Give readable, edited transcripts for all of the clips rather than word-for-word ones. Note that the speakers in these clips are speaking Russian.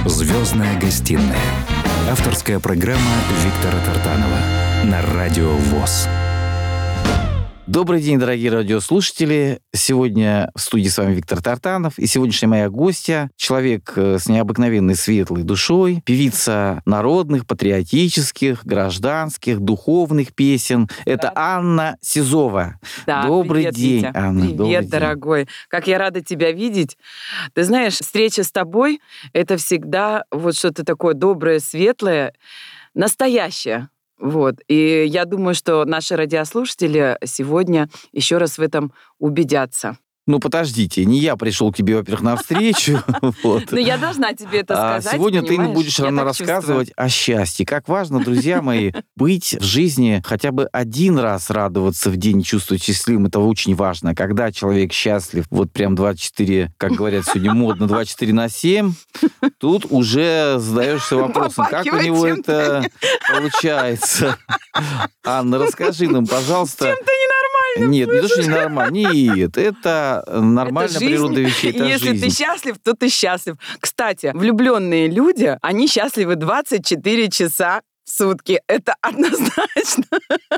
«Звездная гостиная». Авторская программа Виктора Тартанова на Радио ВОС. Добрый день, дорогие радиослушатели. Сегодня в студии с вами Виктор Тартанов. И сегодняшняя моя гостья — человек с необыкновенной светлой душой, певица народных, патриотических, гражданских, духовных песен. Это Анна Сизова. Да, добрый привет, день, Витя. Анна. Привет, добрый день. дорогой. Как я рада тебя видеть. Ты знаешь, встреча с тобой — это всегда вот что-то такое доброе, светлое, настоящее. Вот. И я думаю, что наши радиослушатели сегодня еще раз в этом убедятся. Ну, подождите, не я пришел к тебе, во-первых, навстречу. Но я должна тебе это сказать, сегодня ты понимаешь? будешь Я нам так рассказывать о счастье. Как важно, друзья мои, быть в жизни хотя бы один раз радоваться в день, чувствовать счастливым. Это очень важно. Когда человек счастлив, вот прям 24, как говорят сегодня модно, 24/7, тут уже задаешься вопросом, как у него это получается. Анна, расскажи нам, пожалуйста. Чем-то ненормально. Нет, не то, что ненормально. Нет, это нормальная природа вещей, это Если жизнь. ты счастлив, то ты счастлив. Кстати, влюбленные люди, они счастливы 24 часа в сутки. Это однозначно.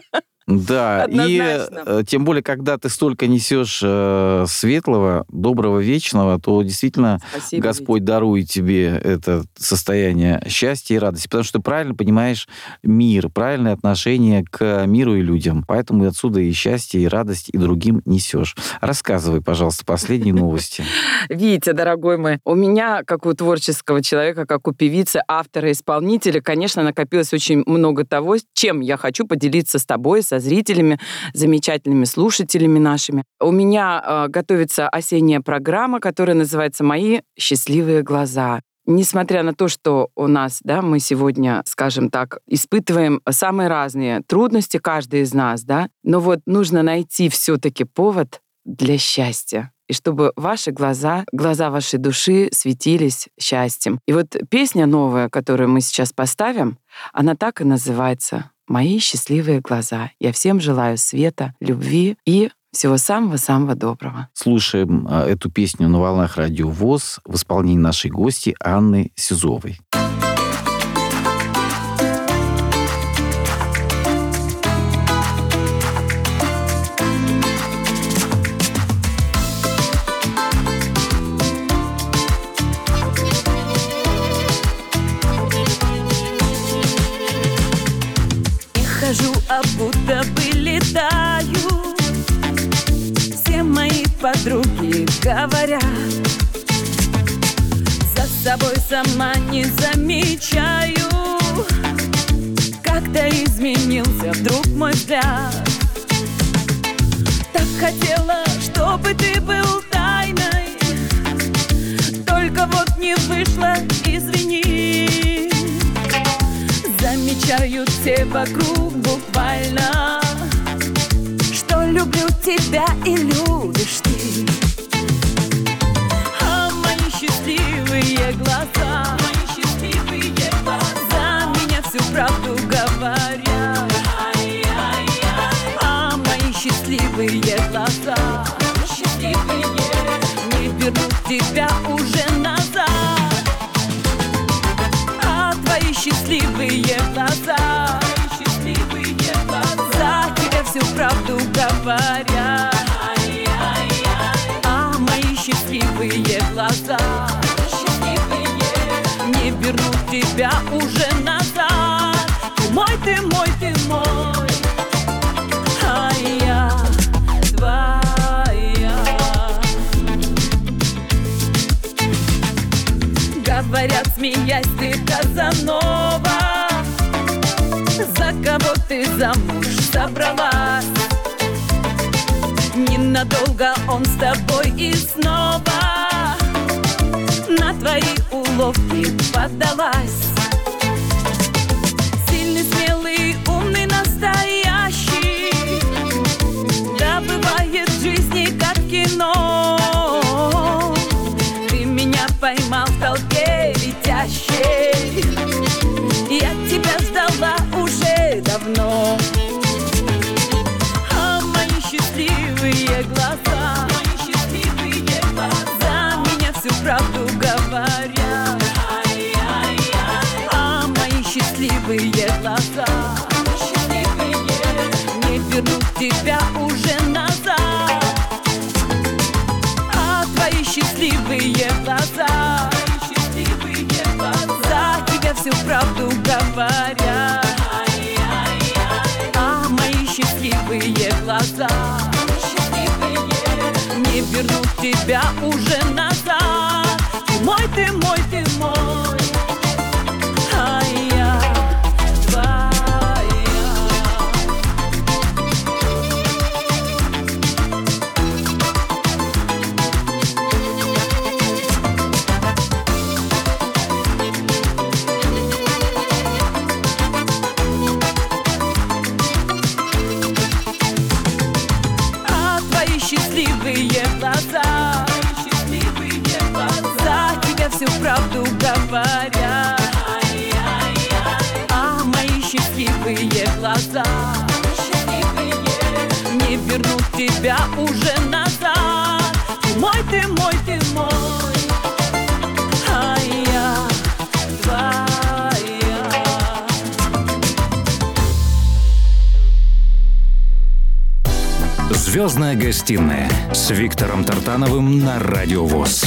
Да, Однозначно. и тем более, когда ты столько несешь светлого, доброго, вечного, то действительно Спасибо, Господь дарует тебе это состояние счастья и радости, потому что ты правильно понимаешь мир, правильное отношение к миру и людям. Поэтому отсюда и счастье, и радость, и другим несешь. Рассказывай, пожалуйста, последние новости. Витя, дорогой мой, у меня, как у творческого человека, как у певицы, автора, исполнителя, конечно, накопилось очень много того, чем я хочу поделиться с тобой, со зрителями, замечательными слушателями нашими. У меня готовится осенняя программа, которая называется «Мои счастливые глаза». Несмотря на то, что у нас, да, мы сегодня, скажем так, испытываем самые разные трудности, каждый из нас, да, но вот нужно найти все-таки повод для счастья. И чтобы ваши глаза вашей души светились счастьем. И вот песня новая, которую мы сейчас поставим, она так и называется «Мои счастливые глаза». Я всем желаю света, любви и всего самого-самого доброго. Слушаем эту песню на волнах Радио ВОС в исполнении нашей гости Анны Сизовой. Хожу, а будто бы летаю. Все мои подруги говорят, за собой сама не замечаю. Как-то изменился вдруг мой взгляд. Так хотела, чтобы ты был тайной, только вот не вышло, извини. Замечают все вокруг буквально, что люблю тебя и любишь ты. А мои счастливые глаза меня всю правду говорят. А мои счастливые глаза не вернут тебя уже назад. Твои счастливые глаза за тебя всю правду говорят. А мои счастливые глаза не вернут тебя уже назад. Ты мой, ты мой, ты мой, а я твоя. Говорят, смеясь, ты Казанова, за кого ты замуж собралась. Ненадолго он с тобой и снова на твои уловки поддалась. Сильный, смелый, умный, настоящий, да бывает в жизни как в кино. Ты меня поймал в толпе летящей, я тебя ждала уже давно. А мои счастливые глаза за меня всю правду говорят. счастливые глаза, не вернуть тебя уже назад. А твои счастливые глаза, за тебя всю правду говорят. А мои счастливые глаза не вернут тебя уже назад. Ты мой, ты мой, ты мой, а я твоя. А твои счастливые глаза, за тебя всю правду говорят. А мои счастливые глаза не вернут тебя уже назад. Ты мой, ты мой, ты мой, а я твоя. «Звездная гостиная» с Виктором Тартановым на Радио ВОС.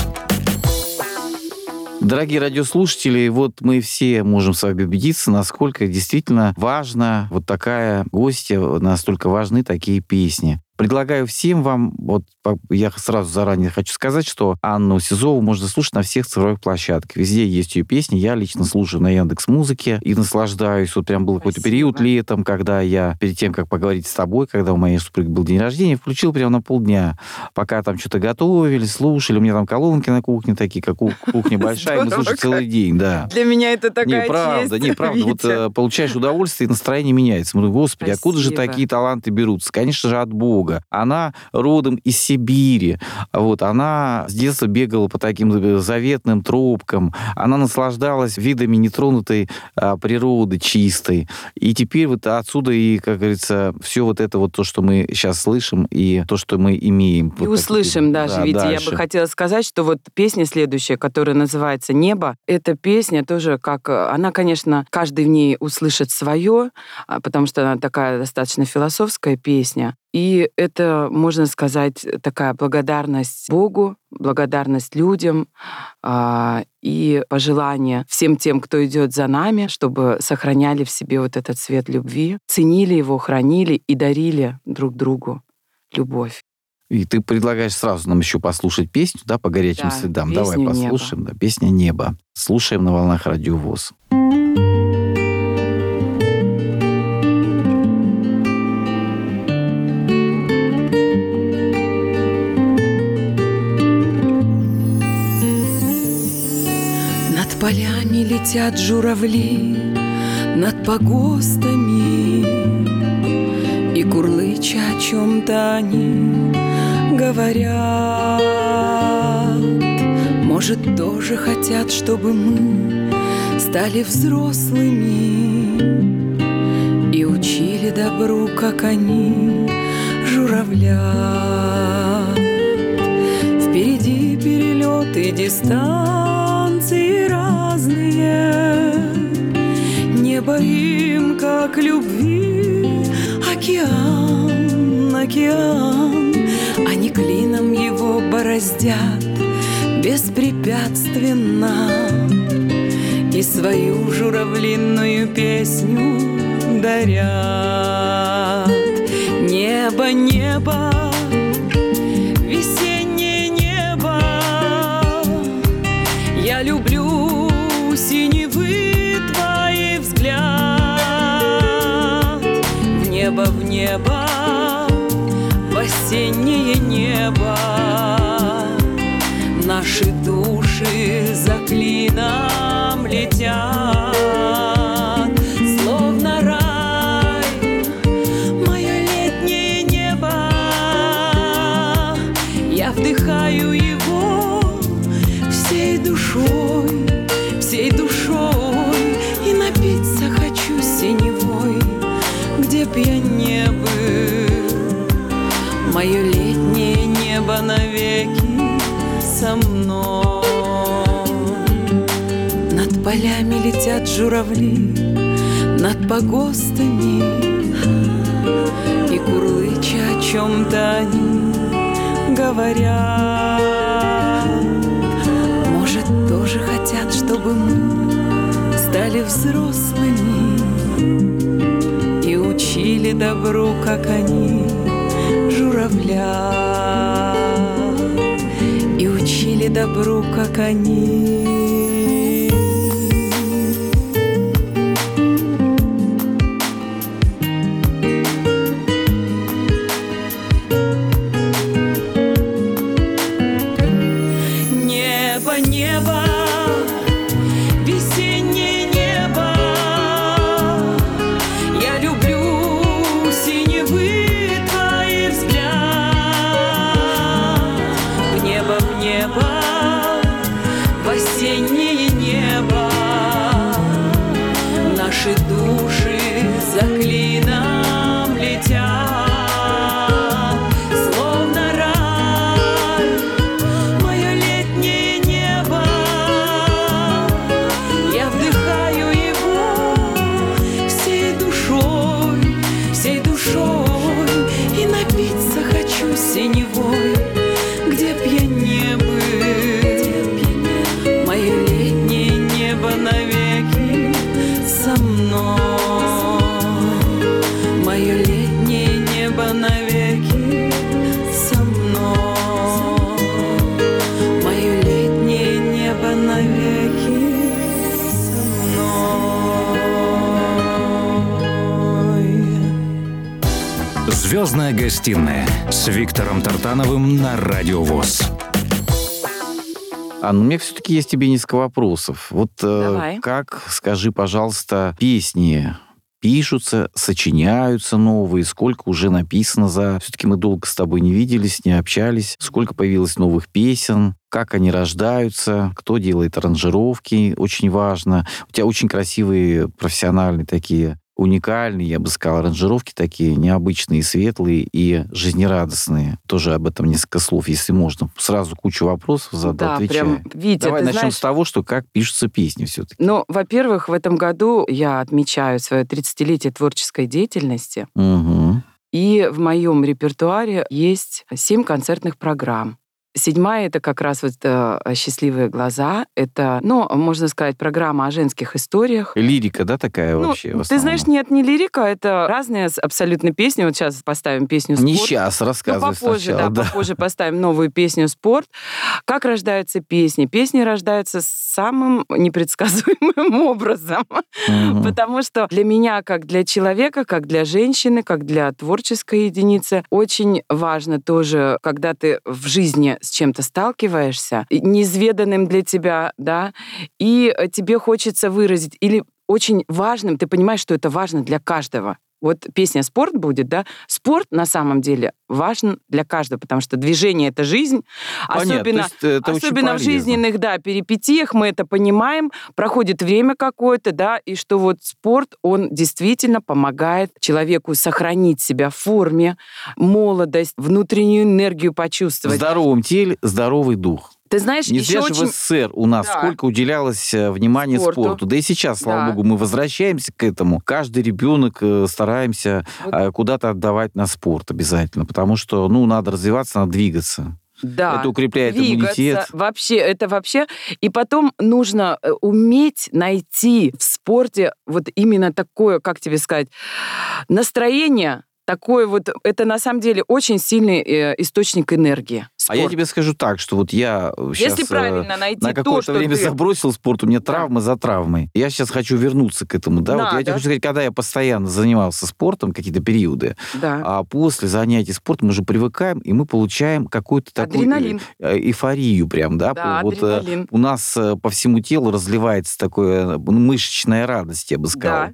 Дорогие радиослушатели, вот мы все можем с вами убедиться, насколько действительно важна вот такая гостья, настолько важны такие песни. Предлагаю всем вам, вот я сразу заранее хочу сказать, что Анну Сизову можно слушать на всех цифровых площадках. Везде есть ее песни. Я лично слушаю на Яндекс.Музыке и наслаждаюсь. Вот прям был какой-то период летом, когда я, перед тем, как поговорить с тобой, когда у моей супруги был день рождения, включил прямо на полдня. Пока там что-то готовили, слушали. У меня там колонки на кухне такие, как кухня большая, мы слушаем целый день, да. Для меня это такая честь. Не, правда. Вот получаешь удовольствие, и настроение меняется. Мы говорим, Господи, откуда же такие таланты берутся? Конечно же, от Бога. Она родом из Сибири. Вот, она с детства бегала по таким заветным тропкам. Она наслаждалась видами нетронутой природы чистой. И теперь вот отсюда и, как говорится, все вот это вот то, что мы сейчас слышим, и то, что мы имеем. И вот услышим даже. Да, ведь дальше. Я бы хотела сказать, что вот песня следующая, которая называется «Небо», эта песня тоже как... Она, конечно, каждый в ней услышит свое, потому что она такая достаточно философская песня. И это, можно сказать, такая благодарность Богу, благодарность людям и пожелание всем тем, кто идет за нами, чтобы сохраняли в себе вот этот свет любви, ценили его, хранили и дарили друг другу любовь. И ты предлагаешь сразу нам еще послушать песню, да, «По горячим следам». Давай послушаем. Да, песня «Небо». Слушаем на волнах Радио ВОС. Полями летят журавли над погостами, и курлыча о чем-то они говорят. Может, тоже хотят, чтобы мы стали взрослыми и учили добру, как они, журавлят. Впереди перелеты, дистанции разные, небо им, как любви, океан, океан. Они клином его бороздят беспрепятственно и свою журавлиную песню дарят. Небо, небо, весеннее небо, я люблю синевы твой взгляд. В небо, в осеннее небо, наши души за клином летят, словно рай, мое летнее небо. Я вдыхаю его всей душой, и напиться хочу синевой, где б я не был. Мое летнее небо навеки со мной. Над полями летят журавли над погостами, и курлыча о чем-то они говорят. Может, тоже хотят, чтобы мы стали взрослыми и учили добру, как они, журавля, и учили добру, как они. Небо, весеннее небо, я люблю синевы твои взгляд. В небо, в осеннее небо, наши души за клином летят. Синевой, где б я не был, мое летнее небо навеки со мной. Мое летнее небо навеки со мной. Мое летнее небо навеки со мной. «Звездная гостиная» с Виктором Тартановым на Радио ВОС. Анна, у меня все-таки есть тебе несколько вопросов. Вот как, скажи, пожалуйста, песни пишутся, сочиняются новые, сколько уже написано Все-таки мы долго с тобой не виделись, не общались. Сколько появилось новых песен, как они рождаются, кто делает аранжировки, очень важно. У тебя очень красивые, профессиональные такие, уникальные, я бы сказал, аранжировки такие, необычные, светлые и жизнерадостные. Тоже об этом несколько слов, если можно. Сразу кучу вопросов задал, отвечай. Прям, Витя, давай начнем знаешь, с того, что как пишутся песни все-таки. Ну, во-первых, в этом году я отмечаю свое 30-летие творческой деятельности. Угу. И в моем репертуаре есть 7 концертных программ. 7-я — это как раз вот «Счастливые глаза». Это, можно сказать, программа о женских историях. Лирика, да, такая вообще? В Ты основном? знаешь, нет, не лирика, это разные абсолютно песни. Вот сейчас поставим песню «Спорт». Не сейчас, рассказывай попозже, сначала. Да. Попозже поставим новую песню «Спорт». Как рождаются песни? Песни рождаются самым непредсказуемым образом. Мгм. Потому что для меня, как для человека, как для женщины, как для творческой единицы, очень важно тоже, когда ты в жизни с чем-то сталкиваешься, неизведанным для тебя, да, и тебе хочется выразить, или очень важным, ты понимаешь, что это важно для каждого. Вот песня «Спорт» будет, да? Спорт на самом деле важен для каждого, потому что движение — это жизнь. Понятно, то есть это очень Особенно в полезно. жизненных, перипетиях мы это понимаем, проходит время какое-то, да, и что вот спорт, он действительно помогает человеку сохранить себя в форме, молодость, внутреннюю энергию В почувствовать. здоровом теле здоровый дух. Ты знаешь, Не еще зря же очень... в СССР у нас Да. сколько уделялось внимания спорту. Да и сейчас, слава Да. богу, мы возвращаемся к этому. Каждый ребенок стараемся куда-то отдавать на спорт обязательно, потому что, надо развиваться, надо двигаться. Да. Это укрепляет Двигаться. иммунитет. Вообще. И потом нужно уметь найти в спорте вот именно такое, как тебе сказать, настроение, такое вот, это на самом деле очень сильный источник энергии. А я тебе скажу так, что вот я сейчас Если правильно найти на какое-то время ты... забросил спорт, у меня травма за травмой. Я сейчас хочу вернуться к этому. Да? Вот я тебе хочу сказать, когда я постоянно занимался спортом, какие-то периоды, Да. а после занятий спортом мы же привыкаем, и мы получаем какую-то такую Адреналин. эйфорию прям. Да? Да, Вот, адреналин. у нас по всему телу разливается такая мышечная радость, я бы сказал.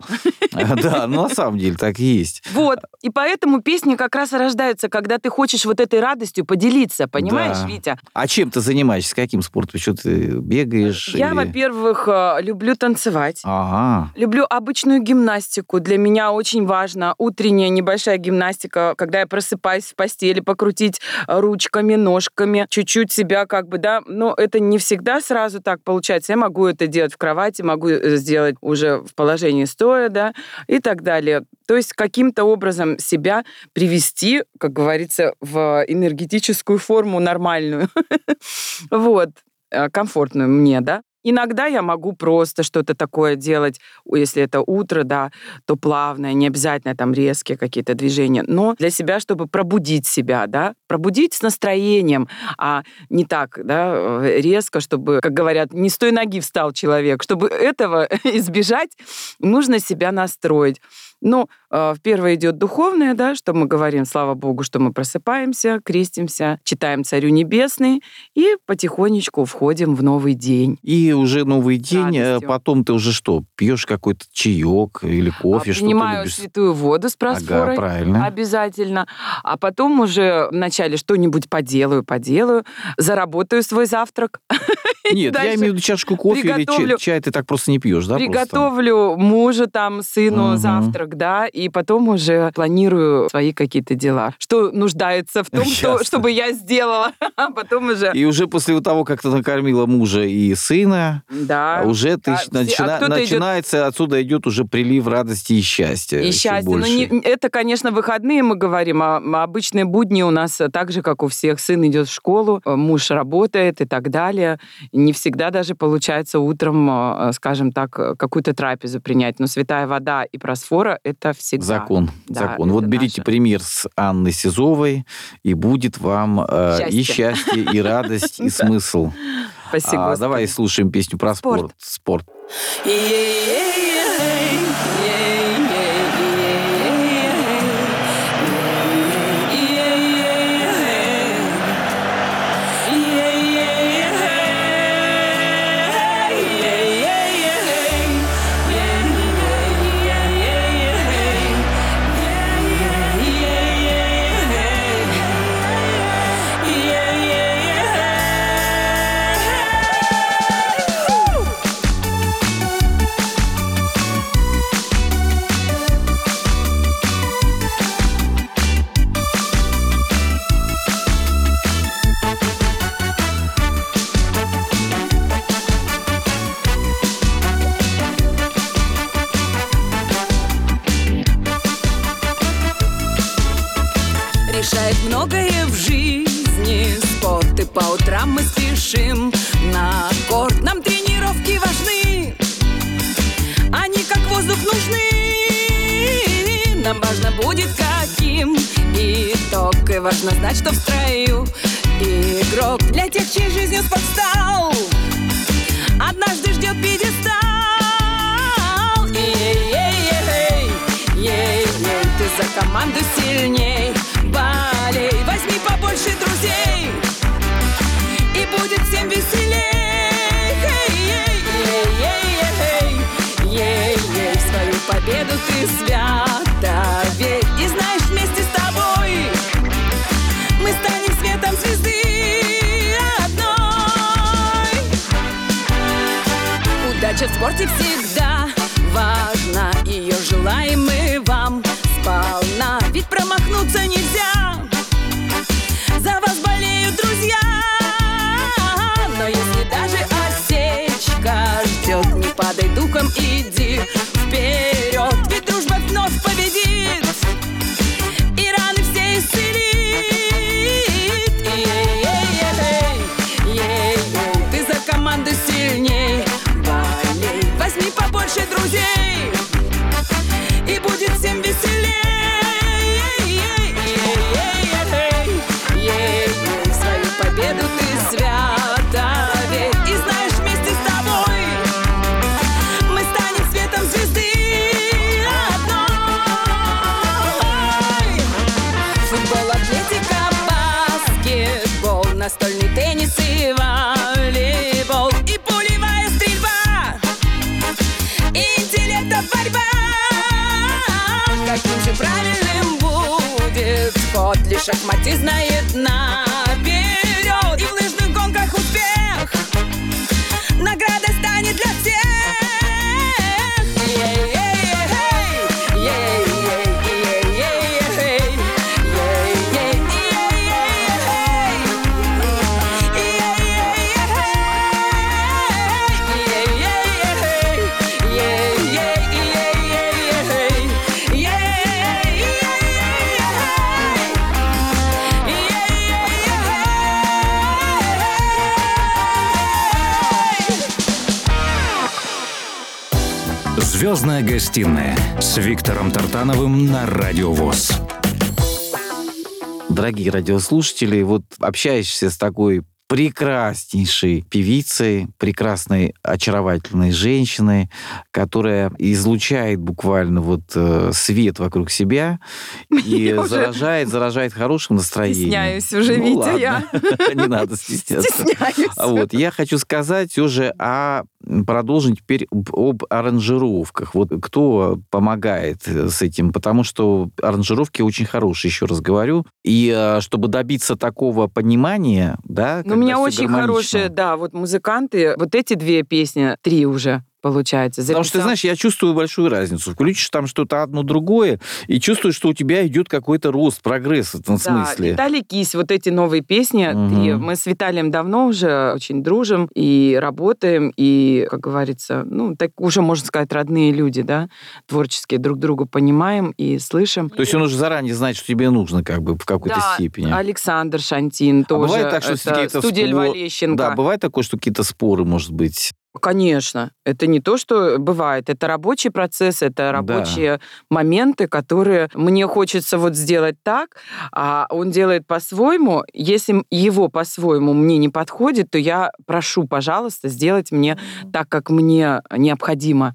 Да, на самом деле так и есть. Вот. И поэтому песни как раз и рождаются, когда ты хочешь вот этой радостью поделиться, понимаешь? понимаешь, Да. Витя? А чем ты занимаешься? Каким спортом? Что ты бегаешь? Я, или- во-первых, люблю танцевать. Ага. Люблю обычную гимнастику. Для меня очень важно утренняя небольшая гимнастика, когда я просыпаюсь в постели, покрутить ручками, ножками, чуть-чуть себя но это не всегда сразу так получается. Я могу это делать в кровати, могу сделать уже в положении стоя, да, и так далее. То есть каким-то образом себя привести, как говорится, в энергетическую форму нормальную. Вот. Комфортную мне, да. Иногда я могу просто что-то такое делать, если это утро, да, то плавное, не обязательно там резкие какие-то движения, но для себя, чтобы пробудить себя, да, пробудить с настроением, а не так, да, резко, чтобы, как говорят, не с той ноги встал человек. Чтобы этого избежать, нужно себя настроить. Но первое идет духовное, да, что мы говорим, слава Богу, что мы просыпаемся, крестимся, читаем «Царю небесный» и потихонечку входим в новый день. И уже новый день, Радостью. потом ты уже что, пьешь какой-то чаек или кофе, что ты Принимаю любишь? святую воду с просфорой. Ага, правильно. Обязательно. А потом уже вначале что-нибудь поделаю, заработаю свой завтрак. Нет, я дальше имею в виду чашку кофе или приготовлю- чай ты так просто не пьешь, да? Приготовлю мужу, там, сыну Мгм. завтрак, да, и потом уже планирую свои какие-то дела. Что нуждается в том, Ясно. чтобы я сделала. А потом уже... И уже после того, как ты накормила мужа и сына, Да. уже ты А кто-то начинается, отсюда идет уже прилив радости и счастья. И всё счастье. Но больше. это, конечно, выходные мы говорим, а обычные будни у нас так же, как у всех. Сын идет в школу, муж работает и так далее. Не всегда даже получается утром, скажем так, какую-то трапезу принять. Но святая вода и просфора — это всегда. Закон. Да, Закон. Вот это берите наше. пример с Анны Сизовой, и будет вам и счастье, и радость, и смысл. Спасибо, Господи. Давай слушаем песню про Спорт. спорт. Решает многое в жизни спорт, и по утрам мы спешим на корт. Нам тренировки важны, они как воздух нужны. Нам важно будет каким итог, и важно знать, что в строю игрок. Для тех, чьей жизнью спорт стал, однажды ждет пьедестал. Ей-ей-ей, ты за команду сильней болей. Возьми побольше друзей, и будет всем веселей. Ей-ей-ей, в свою победу ты свято верь. И знаешь, вместе с тобой мы станем светом звезды одной. Удача в спорте всегда важна, ее желаем мы вам сполна. Ведь промахнуться нельзя, за вас болеют друзья. Но если даже осечка ждет, не падай духом, иди вперед. Ведь дружба вновь победит и раны все исцелит. Ей-ей-ей, ты за команду сильней болей. Возьми побольше друзей, и будет всем веселей. Ей-ей-ей, в свою победу ты свято верь. И знаешь, вместе с тобой мы станем светом звезды одной. Футбол, атлетика, баскетбол, настольный теннис и волейбол, и пулевая стрельба, и интеллекта борьба. Каким же правильным будет ход, лишь шахматист знает наперед. в лыжных гонках успех наградой станет для всех. «Звездная гостиная» с Виктором Тартановым на Радио ВОС. Дорогие радиослушатели, вот общаешься с такой прекраснейшей певицей, прекрасной, очаровательной женщиной, которая излучает буквально вот свет вокруг себя и заражает хорошим настроением. Стесняюсь уже, Витя, я. Не надо стесняться. Стесняюсь. Вот, я хочу сказать уже продолжим теперь об аранжировках. Вот кто помогает с этим, потому что аранжировки очень хорошие, еще раз говорю. И чтобы добиться такого понимания, да, у меня очень хорошие, да, вот музыканты, вот эти две песни, 3 уже, получается. Потому что, ты знаешь, я чувствую большую разницу. Включишь там что-то одно другое, и чувствуешь, что у тебя идет какой-то рост, прогресс в этом смысле. Виталий Кись, вот эти новые песни, 3. Мы с Виталием давно уже очень дружим и работаем, и, как говорится, так уже, можно сказать, родные люди, да, творческие, друг друга понимаем и слышим. То есть он уже заранее знает, что тебе нужно, как бы, в какой-то степени. Александр Шантин тоже. Бывает так, что студия Льва Лещенко. Да, бывает такое, что какие-то споры, может быть. Конечно. Это не то, что бывает. Это рабочий процесс, это рабочие моменты, которые мне хочется вот сделать так, а он делает по-своему. Если его по-своему мне не подходит, то я прошу, пожалуйста, сделать мне так, как мне необходимо.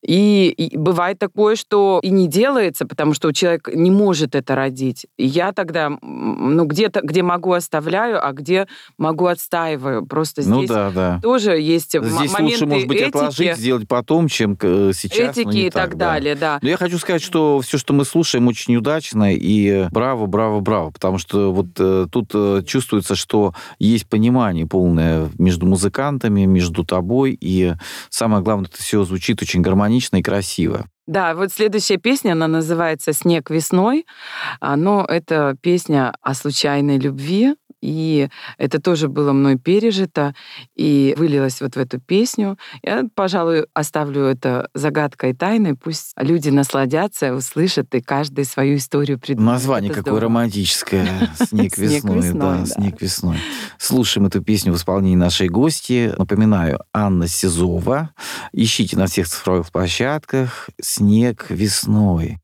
И бывает такое, что и не делается, потому что человек не может это родить. И я тогда, где-то, где могу, оставляю, а где могу, отстаиваю. Просто здесь тоже есть здесь моменты лучше, может быть, этики, отложить, сделать потом, чем сейчас. Этики и так далее, да. Но я хочу сказать, что все, что мы слушаем, очень удачно, и браво, браво, браво, потому что вот тут чувствуется, что есть понимание полное между музыкантами, между тобой, и самое главное, это все звучит очень гармонично и красиво. Да, вот следующая песня, она называется «Снег весной». Но это песня о случайной любви, и это тоже было мной пережито и вылилось вот в эту песню. Я, пожалуй, оставлю это загадкой, тайной. Пусть люди насладятся, услышат, и каждый свою историю придумает. Название какое романтическое. «Снег весной». Да, «Снег весной». Слушаем эту песню в исполнении нашей гости. Напоминаю, Анна Сизова. Ищите на всех цифровых площадках «Снег весной».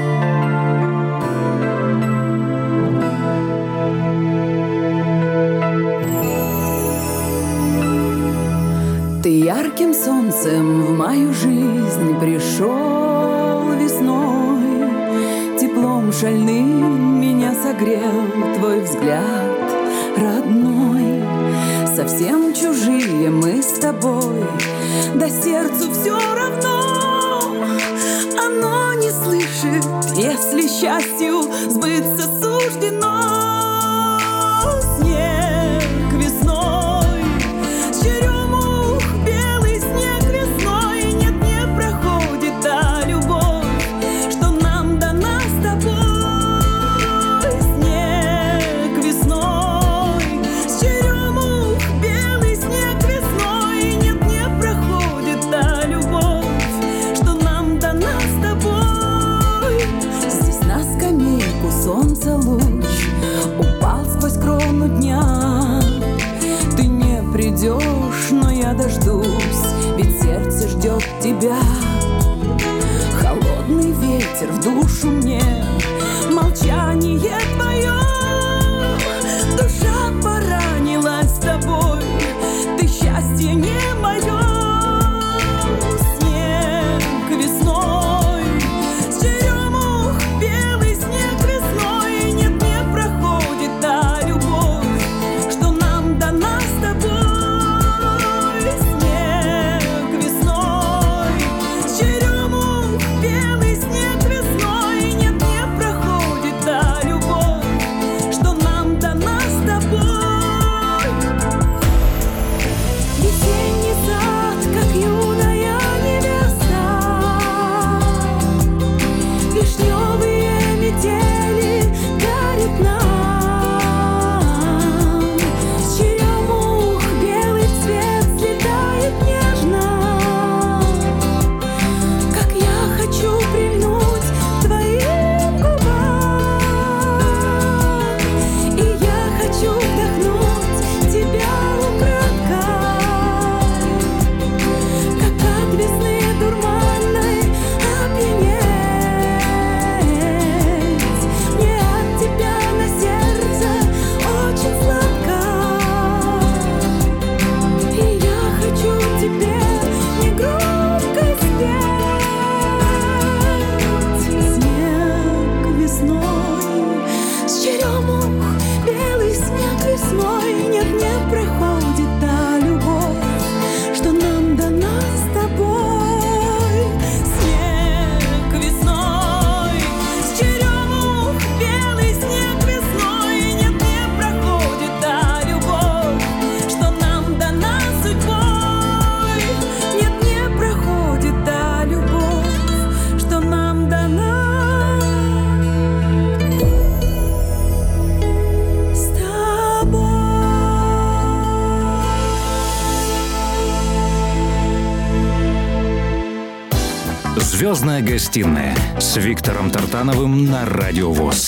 Ты ярким солнцем в мою жизнь пришел весной, теплом шальным меня согрел твой взгляд родной. Совсем чужие мы с тобой, да сердцу все равно. Оно не слышит, если счастью сбыться суждено. Снег весной, с черемух белый снег весной. Нет, не проходит та любовь, что нам дана с тобой. Снег весной, с черемух белый снег весной. Нет, не проходит та любовь, что нам дана с тобой. Здесь на скамейку солнца луч упал сквозь крону дня. Ты не придешь, но я дождусь, ведь сердце ждет тебя. Холодный ветер в душу мне, молчание твое. Душа поранилась с тобой, ты счастье не мое. Снег весной, с черемух белый снег весной. Нет, не проходит та любовь, что нам дана с тобой. Снег весной, с черемух белый снег весной. Нет, не проходит та любовь, Звездная гостиная с Виктором Тартановым на Радио ВОС.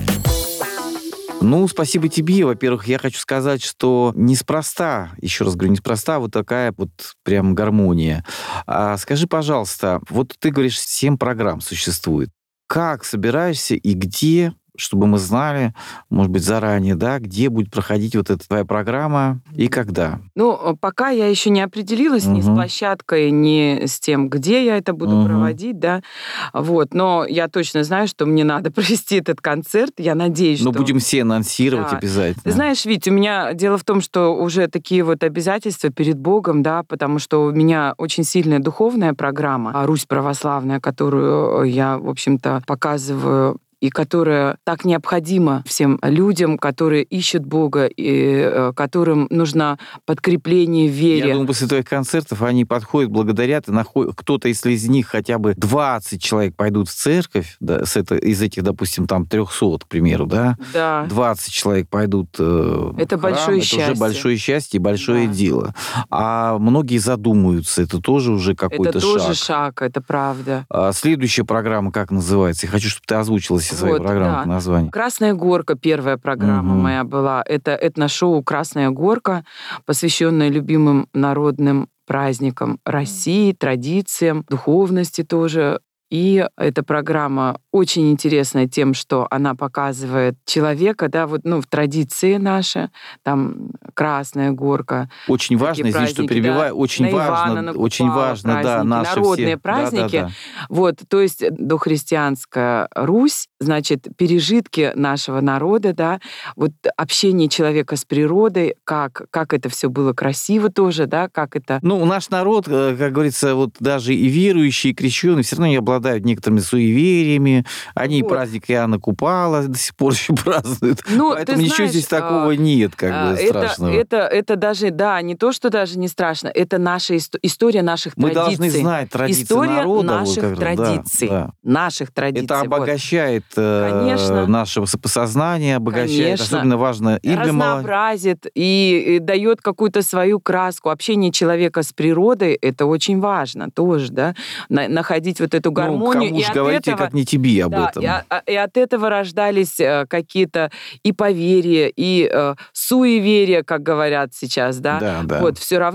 Ну, спасибо тебе. Во-первых, я хочу сказать, что неспроста, еще раз говорю, неспроста вот такая вот прям гармония. Скажи, пожалуйста, вот ты говоришь, 7 программ существует. Как собираешься и где, чтобы мы знали, может быть, заранее, да, где будет проходить вот эта твоя программа и когда? Ну, пока я еще не определилась ни с площадкой, ни с тем, где я это буду проводить, да. Вот. Но я точно знаю, что мне надо провести этот концерт. Я надеюсь, Ну, что... будем все анонсировать обязательно. Ты знаешь, Вить, у меня дело в том, что уже такие вот обязательства перед Богом, да, потому что у меня очень сильная духовная программа, Русь православная, которую я, в общем-то, показываю, и которая так необходима всем людям, которые ищут Бога, и которым нужно подкрепление в вере. Я думаю, после твоих концертов они подходят, благодарят, и находят... Кто-то, если из них хотя бы 20 человек пойдут в церковь, да, из этих, допустим, там 300, к примеру, да? Да. 20 человек пойдут это в храм, большое это счастье. уже большое счастье и большое дело. А многие задумаются, это тоже уже какой-то шаг. Это тоже шаг, это правда. Следующая программа как называется? Я хочу, чтобы ты озвучила свою программу по названию. «Красная горка» первая программа моя была. Это этношоу «Красная горка», посвященное любимым народным праздникам России, традициям, духовности тоже. И эта программа очень интересная тем, что она показывает человека, да, вот, ну, в традиции наши, там Красная горка. Очень важно, извини, что перебиваю, очень важно, да, наши народные все... праздники. Да. Вот, то есть дохристианская Русь, значит, пережитки нашего народа, да, вот общение человека с природой, как это все было красиво тоже, да, как это... Ну, наш народ, как говорится, вот даже и верующие, и крещеные, все равно не обладают некоторыми суевериями. Они Вот. праздник Иоанна Купала до сих пор еще празднуют. Ну, поэтому ты ничего знаешь, здесь такого нет, как бы, страшного. Это даже, да, не то, что даже не страшно, это наша история наших Мы традиций. должны знать традиции история народа. наших вот, традиций. Да. Наших традиций. Это обогащает Конечно. наше сознание, обогащает. Конечно. Особенно важно и для разнообразит и дает какую-то свою краску. Общение человека с природой — это очень важно тоже, да, находить вот эту гармонию. Кому же говорите, как не тебе об этом? И от этого рождались какие-то и поверья, и суеверия, как говорят сейчас, да. Да. Вот, все равно